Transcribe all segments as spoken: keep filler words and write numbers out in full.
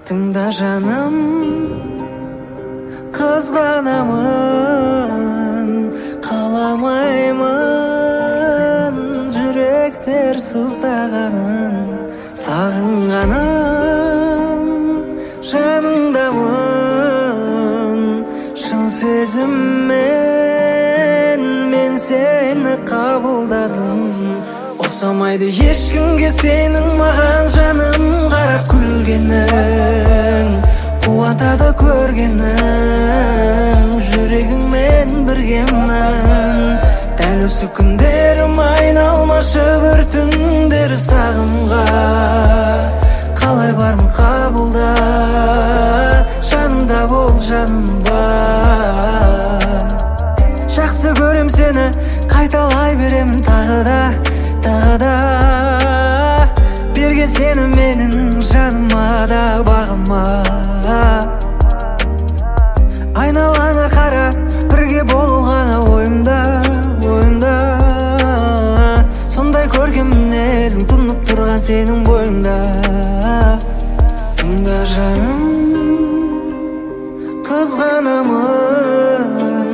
Тыңда жаным, қызғанамын, қаламаймын жүректер сыздағанын. Сағынғаным, жаныңдамын, шын сезіммен мен сені қабылдадым. Ұқсамайды ешкімге сенің маған жаным қарап күлгенің, қуантады көргенің, жүрегіңмен біргемін. Дәл осы күндерім айналмашы бір түндер сағымға. Қалай бармын қабылда, жанымда бол жанымда. Жақсы көрем сені, қайталай беремін тағы да, тағы да. Берген сені менің жаныма да бағыма. Айналаңа қара, бірге болу ғана ойымда, ойымда. Сондай көркем мінезің тұнып тұрған сенің бойыңда. Тыңда жаным, қызғанамын,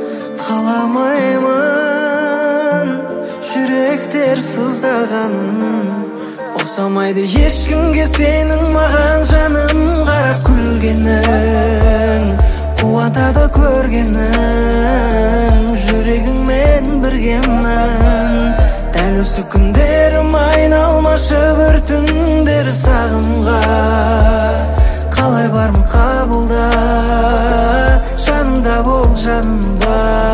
қаламаймын жүректер сыздағанын. Ұқсамайды ешкімге сенің маған жаным қарап күлгенің, қуантады көргенің, жүрегіңмен біргемін. Дәл осы күндерім айналмашы бір түндер сағымға. Қалай бармын қабылда, жанымда бол жанымда.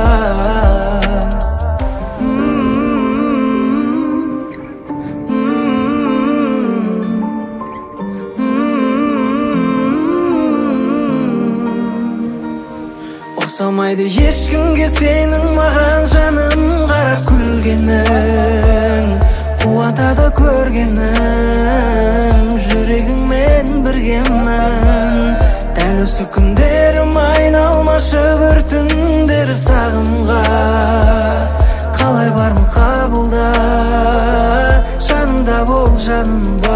Ұқсамайды ешкімге сенің маған жаным қарап күлгенің, қуантады көргенің, жүрегіңмен біргемін. Дәл осы күндерім айналмашы бір түндер сағымға. Қалай бармын қабылда, жанымда бол жанымда.